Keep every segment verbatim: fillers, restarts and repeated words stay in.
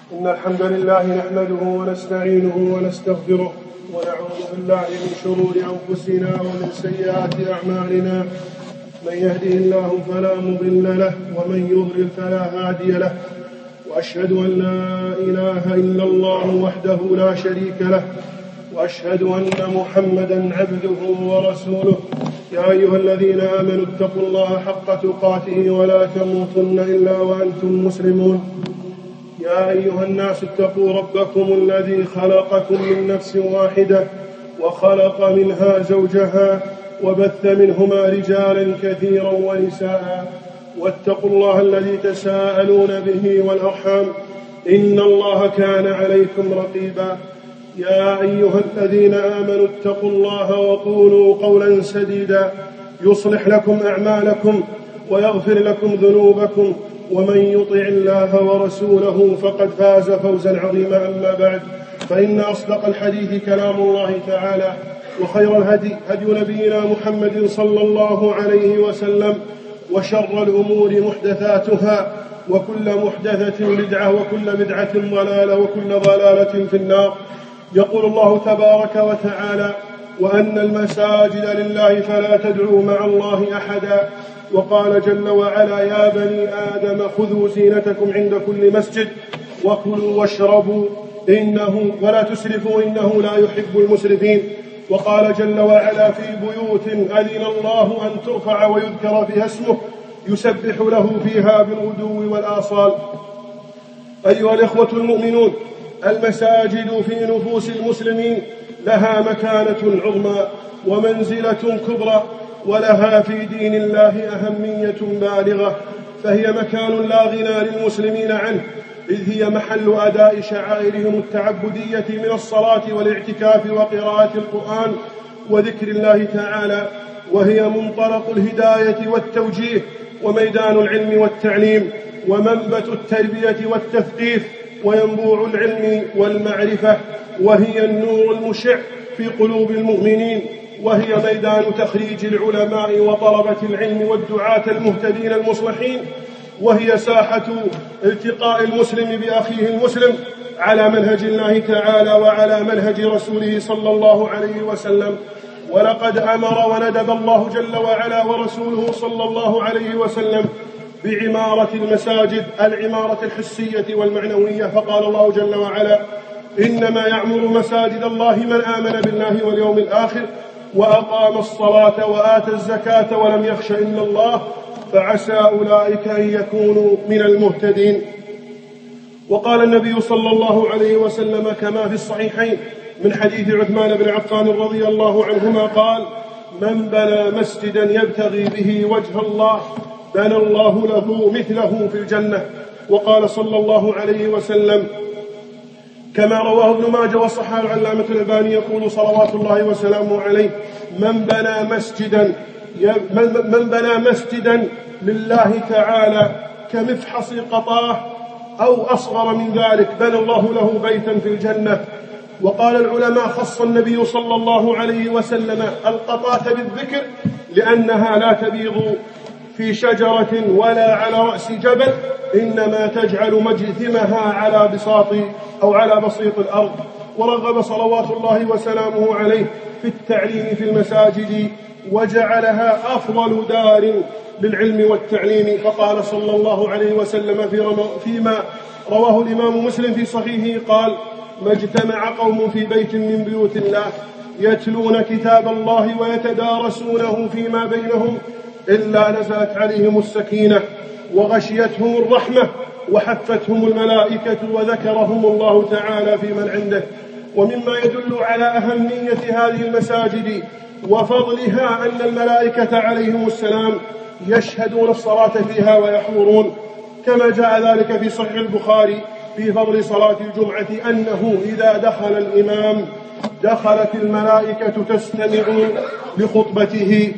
إن الحمد لله نحمده ونستعينه ونستغفره ونعوذ بالله من شرور أنفسنا ومن سيئات أعمالنا. من يهده الله فلا مضل له ومن يضلل فلا هادي له، وأشهد أن لا إله إلا الله وحده لا شريك له، وأشهد أن محمدا عبده ورسوله. يا أيها الذين آمنوا اتقوا الله حق تقاته ولا تموتن إلا وأنتم مسلمون. يا أيها الناس اتقوا ربكم الذي خلقكم من نفس واحدة وخلق منها زوجها وبث منهما رجالا كثيرا ونساء، واتقوا الله الذي تساءلون به والأرحام إن الله كان عليكم رقيبا. يا أيها الذين آمنوا اتقوا الله وقولوا قولا سديدا يصلح لكم أعمالكم ويغفر لكم ذنوبكم، ومن يطع الله ورسوله فقد فاز فوزا عظيما. أما بعد، فإن أصدق الحديث كلام الله تعالى، وخير الهدي هدي نبينا محمد صلى الله عليه وسلم، وشر الأمور محدثاتها، وكل محدثة بدعة، وكل بدعة ضلالة، وكل ضلالة في النار. يقول الله تبارك وتعالى: وأن المساجد لله فلا تدعوا مع الله أحدا. وقال جل وعلا: يا بني آدم خذوا زينتكم عند كل مسجد وكلوا واشربوا إنه ولا تسرفوا إنه لا يحب المسرفين. وقال جل وعلا: في بيوت أذن الله أن ترفع ويذكر فيها اسمه يسبح له فيها بالغدو والآصال. أيها الإخوة المؤمنون، المساجد في نفوس المسلمين لها مكانة عظمى ومنزلة كبرى، ولها في دين الله أهمية بالغة، فهي مكان لا غنى للمسلمين عنه، إذ هي محل أداء شعائرهم التعبدية من الصلاة والاعتكاف وقراءة القرآن وذكر الله تعالى، وهي منطلق الهداية والتوجيه وميدان العلم والتعليم ومنبت التربية والتثقيف وينبوع العلم والمعرفة، وهي النور المشع في قلوب المؤمنين، وهي ميدان تخريج العلماء وطلبة العلم والدعاة المهتدين المصلحين، وهي ساحة التقاء المسلم بأخيه المسلم على منهج الله تعالى وعلى منهج رسوله صلى الله عليه وسلم. ولقد أمر وندب الله جل وعلا ورسوله صلى الله عليه وسلم بعمارة المساجد، العمارة الحسية والمعنوية، فقال الله جل وعلا: إنما يعمر مساجد الله من آمن بالله واليوم الآخر وأقام الصلاة وآتى الزكاة ولم يخش إلا الله فعسى أولئك أن يكونوا من المهتدين. وقال النبي صلى الله عليه وسلم كما في الصحيحين من حديث عثمان بن عفان رضي الله عنهما قال: من بنى مسجدا يبتغي به وجه الله بنى الله له مثله في الجنة. وقال صلى الله عليه وسلم كما رواه ابن ماجه وصححه العلامة الألباني يقول صلوات الله وسلامه عليه: من بنى مسجدا من بنى مسجدا لله تعالى كمفحص قطاه أو أصغر من ذلك بنى الله له بيتا في الجنة. وقال العلماء: خص النبي صلى الله عليه وسلم القطاة بالذكر لأنها لا تبيض في شجرة ولا على رأس جبل، إنما تجعل مجثمها على بساط أو على بسيط الأرض. ورغب صلوات الله وسلامه عليه في التعليم في المساجد وجعلها أفضل دار للعلم والتعليم، فقال صلى الله عليه وسلم في فيما رواه الإمام مسلم في صحيحه قال: ما اجتمع قوم في بيت من بيوت الله يتلون كتاب الله ويتدارسونه فيما بينهم إلا نزلت عليهم السكينة وغشيتهم الرحمة وحفتهم الملائكة وذكرهم الله تعالى في من عنده. ومما يدل على أهمية هذه المساجد وفضلها أن الملائكة عليهم السلام يشهدون الصلاة فيها ويحضرون، كما جاء ذلك في صحيح البخاري في فضل صلاة الجمعة أنه إذا دخل الإمام دخلت الملائكة تستمع لخطبته.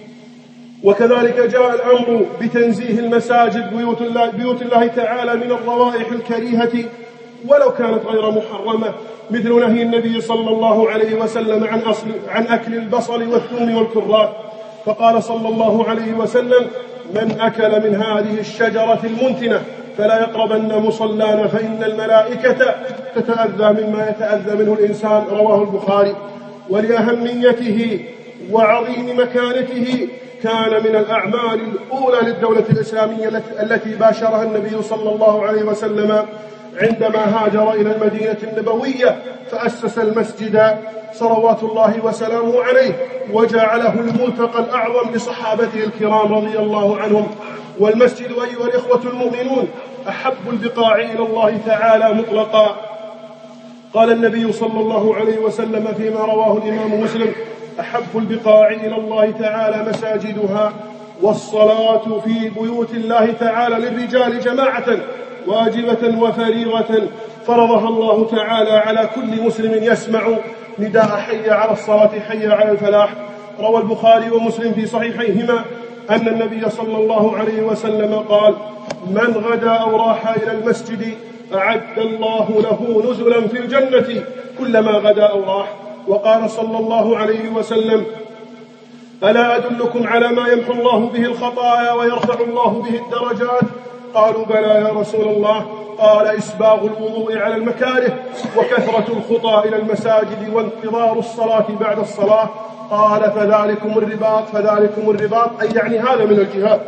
وكذلك جاء الأمر بتنزيه المساجد بيوت الله, بيوت الله تعالى من الروائح الكريهة ولو كانت غير محرمة، مثل نهي النبي صلى الله عليه وسلم عن, أصل عن أكل البصل والثوم والكراث، فقال صلى الله عليه وسلم: من أكل من هذه الشجرة المنتنة فلا يقربن مصلانا فإن الملائكة تتأذى مما يتأذى منه الإنسان. رواه البخاري. ولأهميته وعظيم مكانته كان من الأعمال الأولى للدولة الإسلامية التي باشرها النبي صلى الله عليه وسلم عندما هاجر إلى المدينة النبوية فأسس المسجد صلوات الله وسلامه عليه، وجعله الملتقى الأعظم لصحابته الكرام رضي الله عنهم. والمسجد أيها الإخوة المؤمنون أحب البقاع إلى الله تعالى مطلقا. قال النبي صلى الله عليه وسلم فيما رواه الإمام مسلم: أحب البقاع إلى الله تعالى مساجدها، والصلاة في بيوت الله تعالى للرجال جماعة واجبة وفريضة فرضها الله تعالى على كل مسلم يسمع نداء حي على الصلاة حي على الفلاح. روى البخاري ومسلم في صحيحيهما أن النبي صلى الله عليه وسلم قال: من غدا أو راح إلى المسجد أعد الله له نزلا في الجنة كلما غدا أو راح. وقال صلى الله عليه وسلم: ألا أدلكم على ما يمحو الله به الخطايا ويرفع الله به الدرجات؟ قالوا: بلى يا رسول الله. قال: إسباغ الوضوء على المكاره، وكثرة الخطى إلى المساجد، وانتظار الصلاة بعد الصلاة. قال: فذلكم الرباط فذلكم الرباط، أي يعني هذا من الجهاد.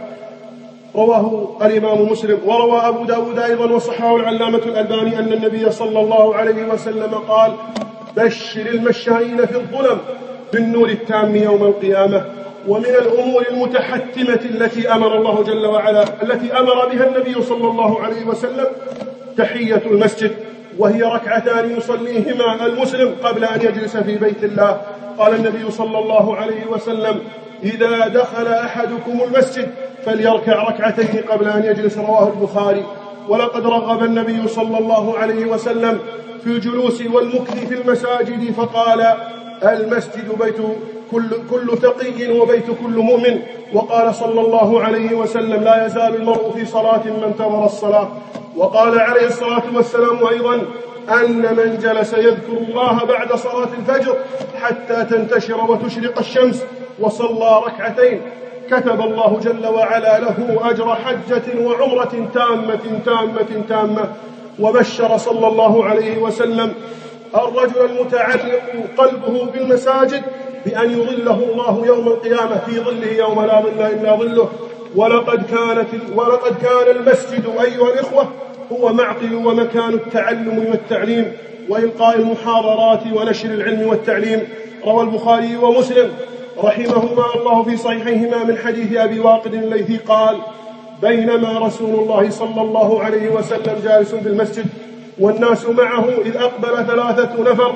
رواه الإمام مسلم. وروى أبو داود أيضا وصححه العلامة الألباني أن النبي صلى الله عليه وسلم قال: بشر المشائين في الظلم بالنور التام يوم القيامة. ومن الأمور المتحتمة التي أمر الله جل وعلا التي أمر بها النبي صلى الله عليه وسلم تحية المسجد، وهي ركعتان يصليهما المسلم قبل أن يجلس في بيت الله. قال النبي صلى الله عليه وسلم: إذا دخل أحدكم المسجد فليركع ركعتين قبل أن يجلس. رواه البخاري. ولقد رغب النبي صلى الله عليه وسلم في الجلوس والمكث في المساجد فقال: المسجد بيت كل, كل تقي وبيت كل مؤمن. وقال صلى الله عليه وسلم: لا يزال المرء في صلاة ما انتظر الصلاة. وقال عليه الصلاة والسلام أيضا أن من جلس يذكر الله بعد صلاة الفجر حتى تنتشر وتشرق الشمس وصلى ركعتين كتب الله جل وعلا له أجر حجة وعمرة تامة تامة تامة. وبشر صلى الله عليه وسلم الرجل المتعلق قلبه بالمساجد بأن يظله الله يوم القيامة في ظله يوم لا ظل إلا ظله. ولقد كانت ولقد كان المسجد أيها الإخوة هو معقل ومكان التعلم والتعليم وإلقاء المحاضرات ونشر العلم والتعليم. روى البخاري ومسلم رحمهما الله في صحيحيهما من حديث أبي واقد الليثي قال: بينما رسول الله صلى الله عليه وسلم جالس في المسجد والناس معه إذ أقبل ثلاثة نفر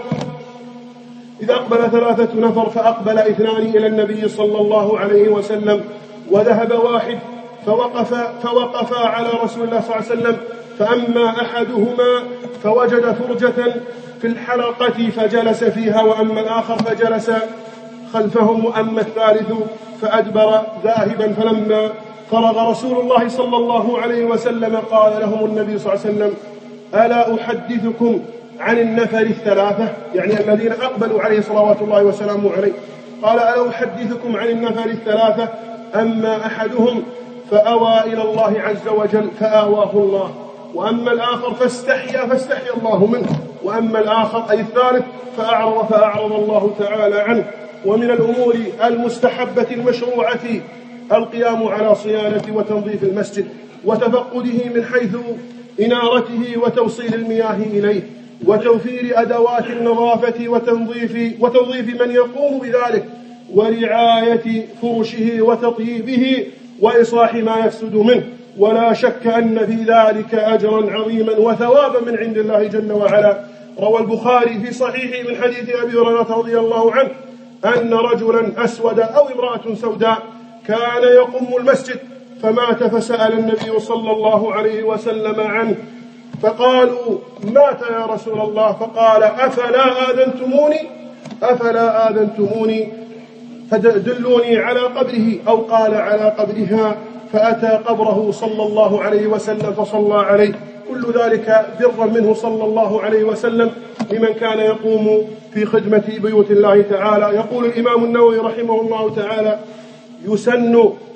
إذ أقبل ثلاثة نفر فأقبل اثنان إلى النبي صلى الله عليه وسلم وذهب واحد فوقف فوقف على رسول الله صلى الله عليه وسلم. فأما أحدهما فوجد فرجة في الحلقة فجلس فيها، وأما الآخر فجلس خلفهم، وأما الثالث فأدبر ذاهبا. فلما فرغ رسول الله صلى الله عليه وسلم قال لهم النبي صلى الله عليه وسلم: ألا أحدثكم عن النفر الثلاثة، يعني الذين أقبلوا عليه صلوات الله وسلامه عليه. قال: ألا أحدثكم عن النفر الثلاثة، أما أحدهم فأوى إلى الله عز وجل فآواه الله، وأما الآخر فاستحيا فاستحيا الله منه، وأما الآخر أي الثالث فأعرض فأعرض الله تعالى عنه. ومن الأمور المستحبة المشروعة القيام على صيانة وتنظيف المسجد وتفقده من حيث إنارته وتوصيل المياه إليه وتوفير أدوات النظافة وتنظيف, وتنظيف من يقوم بذلك ورعاية فرشه وتطييبه وإصلاح ما يفسد منه. ولا شك أن في ذلك أجرا عظيما وثوابا من عند الله جل وعلا. روى البخاري في صحيحه من حديث أبي هريرة رضي الله عنه أن رجلا أسود أو امرأة سوداء كان يقوم المسجد فمات، فسأل النبي صلى الله عليه وسلم عنه فقالوا: مات يا رسول الله. فقال: أفلا آذنتموني أفلا آذنتموني فدلوني على قبره، أو قال على قبرها، فأتى قبره صلى الله عليه وسلم فصلى عليه. كل ذلك برا منه صلى الله عليه وسلم لمن كان يقوم في خدمة بيوت الله تعالى. يقول الإمام النووي رحمه الله تعالى: يسن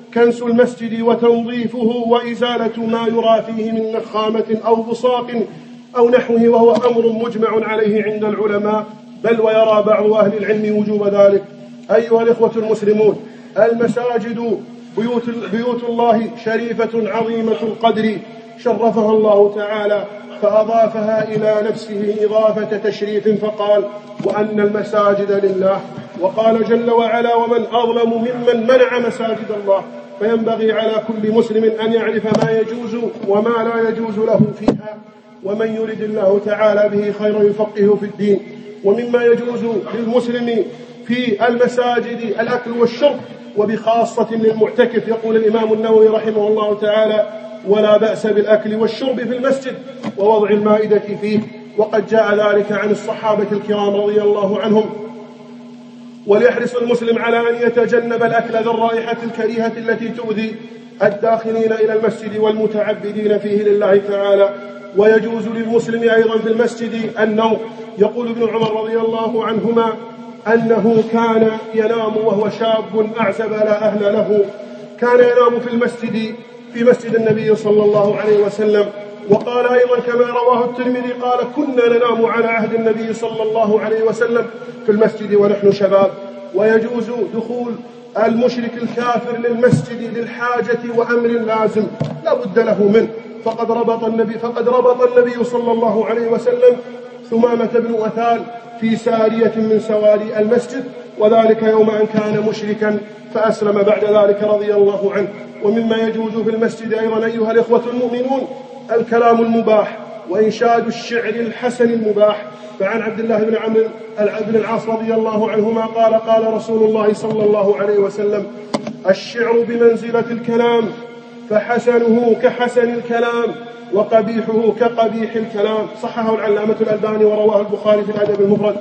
كنس المسجد وتنظيفه وإزالة ما يرى فيه من نخامة أو بصاق أو نحوه، وهو أمر مجمع عليه عند العلماء، بل ويرى بعض أهل العلم وجوب ذلك. أيها الإخوة المسلمون، المساجد بيوت, بيوت الله شريفة عظيمة القدر، شرفها الله تعالى فأضافها إلى نفسه إضافة تشريف فقال: وأن المساجد لله. وقال جل وعلا: ومن أظلم ممن منع مساجد الله. فينبغي على كل مسلم أن يعرف ما يجوز وما لا يجوز له فيها، ومن يرد الله تعالى به خيرا يفقهه في الدين. ومما يجوز للمسلم في المساجد الأكل والشرب، وبخاصة للمعتكف. يقول الإمام النووي رحمه الله تعالى: ولا بأس بالأكل والشرب في المسجد ووضع المائدة فيه، وقد جاء ذلك عن الصحابة الكرام رضي الله عنهم. وليحرص المسلم على أن يتجنب الأكل ذي الرائحة الكريهة التي تؤذي الداخلين إلى المسجد والمتعبدين فيه لله تعالى. ويجوز للمسلم أيضا في المسجد النوم. يقول ابن عمر رضي الله عنهما أنه كان ينام وهو شاب أعزب لا أهل له، كان ينام في المسجد في مسجد النبي صلى الله عليه وسلم. وقال أيضا كما رواه الترمذي قال: كنا ننام على عهد النبي صلى الله عليه وسلم في المسجد ونحن شباب. ويجوز دخول المشرك الكافر للمسجد للحاجة وأمر لازم لا بد له منه، فقد ربط النبي فقد ربط النبي صلى الله عليه وسلم ثمامة بن أثال في سارية من سواري المسجد، وذلك يوم أن كان مشركا فأسلم بعد ذلك رضي الله عنه. ومما يجوز في المسجد أيضا أيها الإخوة المؤمنون الكلام المباح وإنشاد الشعر الحسن المباح. فعن عبد الله بن عمرو بن العاص رضي الله عنهما قال: قال رسول الله صلى الله عليه وسلم: الشعر بمنزلة الكلام، فحسنه كحسن الكلام وقبيحه كقبيح الكلام. صححه العلامة الألباني ورواه البخاري في الأدب المفرد.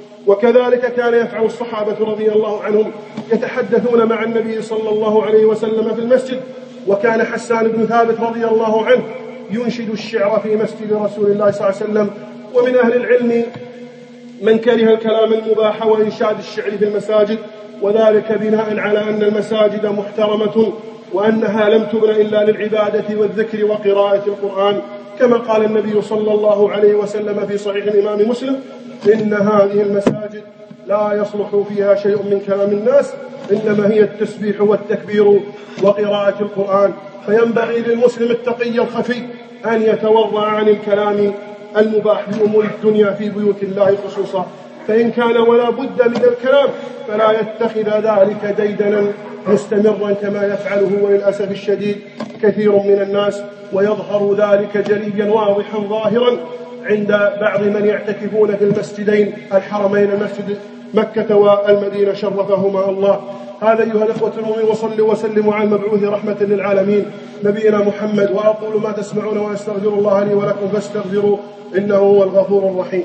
وكذلك كان يفعل الصحابة رضي الله عنهم يتحدثون مع النبي صلى الله عليه وسلم في المسجد. وكان حسان بن ثابت رضي الله عنه ينشد الشعر في مسجد رسول الله صلى الله عليه وسلم. ومن أهل العلم من كره الكلام المباح وإنشاد الشعر في المساجد، وذلك بناء على أن المساجد محترمة وأنها لم تبن إلا للعبادة والذكر وقراءة القرآن، كما قال النبي صلى الله عليه وسلم في صحيح الإمام مسلم: إن هذه المساجد لا يصلح فيها شيء من كلام الناس، إنما هي التسبيح والتكبير وقراءة القرآن. فينبغي للمسلم التقي الخفي أن يتورع عن الكلام المباح بأمور الدنيا في بيوت الله خصوصا، فإن كان ولا بد من الكلام فلا يتخذ ذلك ديدنا مستمرا كما يفعله وللأسف الشديد كثير من الناس. ويظهر ذلك جليا واضحا ظاهرا عند بعض من يعتكفون في المسجدين الحرمين، المسجد مكة والمدينة شرفهما الله. هذا أيها الإخوة المؤمنين، وصلوا وسلموا على المبعوث رحمة للعالمين نبينا محمد. وأقول ما تسمعون وأستغفر الله لي ولكم فاستغفروا إنه هو الغفور الرحيم.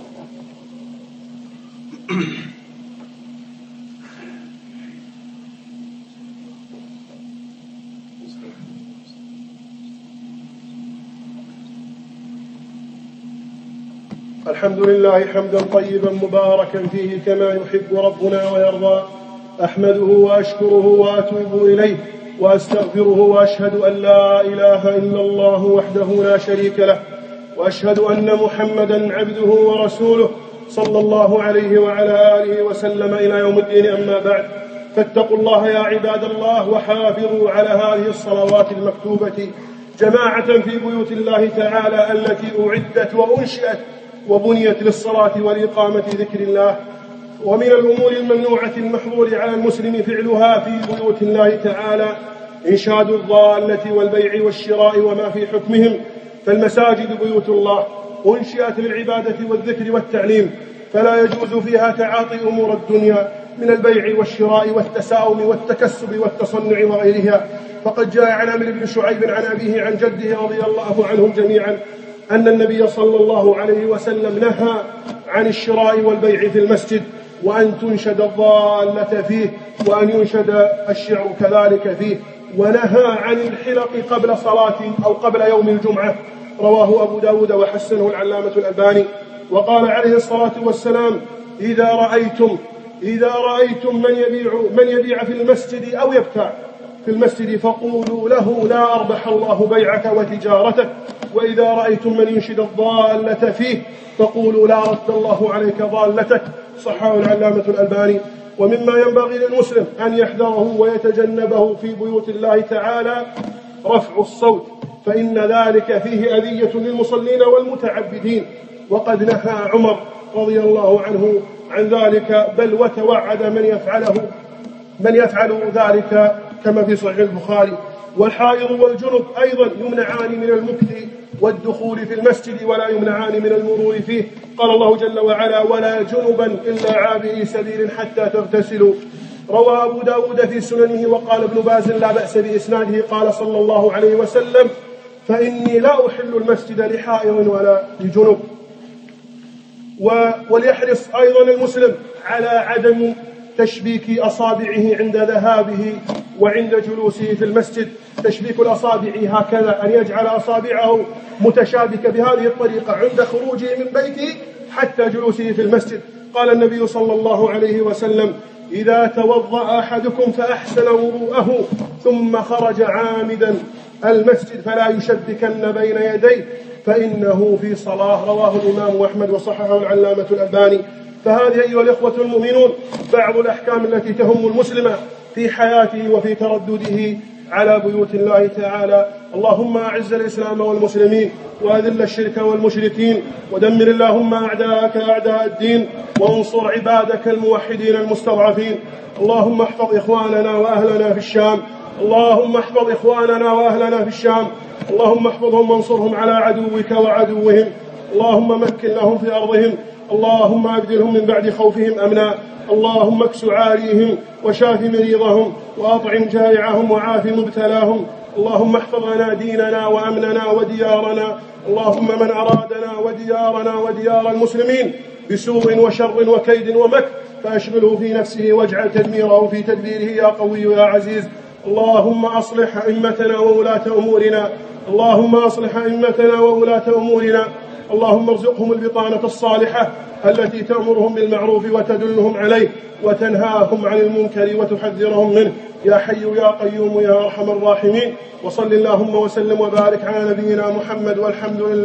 الحمد لله حمدا طيبا مباركا فيه كما يحب ربنا ويرضى. أحمده وأشكره وأتوب إليه وأستغفره، وأشهد أن لا إله إلا الله وحده لا شريك له، وأشهد أن محمدا عبده ورسوله صلى الله عليه وعلى آله وسلم إلى يوم الدين. أما بعد، فاتقوا الله يا عباد الله، وحافظوا على هذه الصلوات المكتوبة جماعة في بيوت الله تعالى التي أعدت وأنشئت وبنيت للصلاة والإقامة ذكر الله. ومن الأمور الممنوعة المحظور على المسلم فعلها في بيوت الله تعالى إنشاد الضالة والبيع والشراء وما في حكمهم. فالمساجد بيوت الله أنشئت للعبادة والذكر والتعليم، فلا يجوز فيها تعاطي أمور الدنيا من البيع والشراء والتساؤم والتكسب والتصنع وغيرها. فقد جاء عن عمرو بن شعيب عن أبيه عن جده رضي الله عنهم جميعا أن النبي صلى الله عليه وسلم نهى عن الشراء والبيع في المسجد، وأن تنشد الضالة فيه، وأن ينشد الشعر كذلك فيه، ونهى عن الحلق قبل صلاة أو قبل يوم الجمعة. رواه أبو داود وحسنه العلامة الألباني. وقال عليه الصلاة والسلام: إذا رأيتم إذا رأيتم من يبيع من يبيع في المسجد أو يبتاع في المسجد فقولوا له لا أربح الله بيعك وتجارتك، وإذا رأيتم من ينشد الضالة فيه فقولوا لا رد الله عليك ضالتك. صححه العلامة الألباني. ومما ينبغي للمسلم أن يحذره ويتجنبه في بيوت الله تعالى رفع الصوت، فإن ذلك فيه أذية للمصلين والمتعبدين، وقد نهى عمر رضي الله عنه عن ذلك، بل وتوعد من يفعله من يفعل ذلك كما في صحيح البخاري. والحائض والجنب أيضا يمنعان من المكث والدخول في المسجد ولا يمنعان من المرور فيه. قال الله جل وعلا ولا جنبا إلا عابري سبيل حتى تغتسلوا. روى أبو داود في سننه وقال ابن باز لا بأس بإسناده قال صلى الله عليه وسلم فإني لا أحل المسجد لحائض ولا لجنب. وليحرص أيضا المسلم على عدم تشبيك أصابعه عند ذهابه وعند جلوسه في المسجد. تشبيك الأصابع هكذا، أن يجعل أصابعه متشابكة بهذه الطريقة عند خروجه من بيته حتى جلوسه في المسجد. قال النبي صلى الله عليه وسلم إذا توضأ أحدكم فأحسن وضوءه ثم خرج عامدا المسجد فلا يشبكن بين يديه فإنه في صلاة. رواه الإمام أحمد وصححه العلامة الألباني. فهذه أيها الإخوة المؤمنون بعض الأحكام التي تهم المسلم في حياته وفي تردده على بيوت الله تعالى. اللهم أعز الإسلام والمسلمين وأذل الشرك والمشركين ودمر اللهم أعداءك أعداء الدين وانصر عبادك الموحدين المستضعفين. اللهم احفظ إخواننا وأهلنا في الشام اللهم احفظ إخواننا وأهلنا في الشام اللهم احفظهم وانصرهم على عدوك وعدوهم. اللهم مكن لهم في أرضهم اللهم أبدلهم من بعد خوفهم أمنا. اللهم اكس عاريهم وشاف مريضهم وأطعم جائعهم وعاف مبتلاهم. اللهم احفظ لنا ديننا وأمننا وديارنا. اللهم من أرادنا وديارنا وديار المسلمين بسوء وشر وكيد ومكر فأشغله في نفسه واجعل تدميره في تدبيره يا قوي يا عزيز. اللهم أصلح أئمتنا وولاة أمورنا اللهم أصلح أئمتنا وولاة أمورنا. اللهم ارزقهم البطانة الصالحة التي تأمرهم بالمعروف وتدلهم عليه وتنهاهم عن المنكر وتحذرهم منه يا حي يا قيوم يا أرحم الراحمين. وصل اللهم وسلم وبارك على نبينا محمد والحمد لله.